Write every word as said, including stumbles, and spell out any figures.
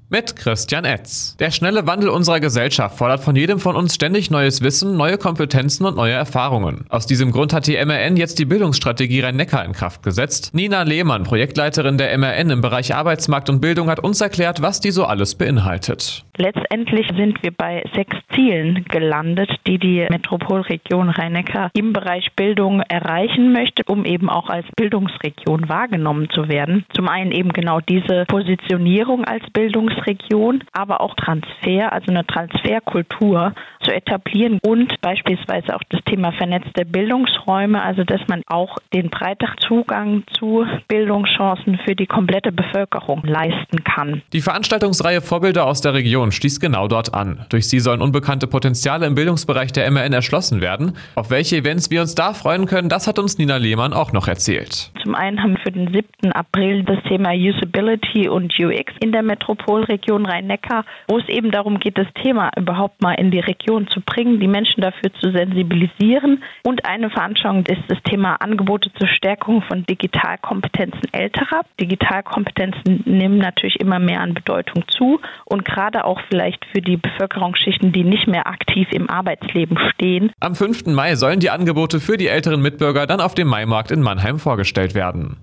Mit Christian Etz. Der schnelle Wandel unserer Gesellschaft fordert von jedem von uns ständig neues Wissen, neue Kompetenzen und neue Erfahrungen. Aus diesem Grund hat die M R N jetzt die Bildungsstrategie Rhein-Neckar in Kraft gesetzt. Nina Lehmann, Projektleiterin der M R N im Bereich Arbeitsmarkt und Bildung, hat uns erklärt, was die so alles beinhaltet. Letztendlich sind wir bei sechs Zielen gelandet, die die Metropolregion Rhein-Neckar im Bereich Bildung erreichen möchte, um eben auch als Bildungsregion wahrgenommen zu werden. Zum einen eben genau diese Positionierung als Bildungsregion, aber auch Transfer, also eine Transferkultur zu etablieren und beispielsweise auch das Thema vernetzte Bildungsräume, also dass man auch den breiteren Zugang zu Bildungschancen für die komplette Bevölkerung leisten kann. Die Veranstaltungsreihe Vorbilder aus der Region schließt genau dort an. Durch sie sollen unbekannte Potenziale im Bildungsbereich der M R N erschlossen werden. Auf welche Events wir uns da freuen können, das hat uns Nina Lehmann auch noch erzählt. Zum einen haben wir für den siebten April das Thema Usability und U X in der Metropolregion Rhein-Neckar, wo es eben darum geht, das Thema überhaupt mal in die Region zu bringen, die Menschen dafür zu sensibilisieren. Und eine Veranstaltung ist das Thema Angebote zur Stärkung von Digitalkompetenzen älterer. Digitalkompetenzen nehmen natürlich immer mehr an Bedeutung zu und gerade auch vielleicht für die Bevölkerungsschichten, die nicht mehr aktiv im Arbeitsleben stehen. Am fünften Mai sollen die Angebote für die älteren Mitbürger dann auf dem Maimarkt in Mannheim vorgestellt werden.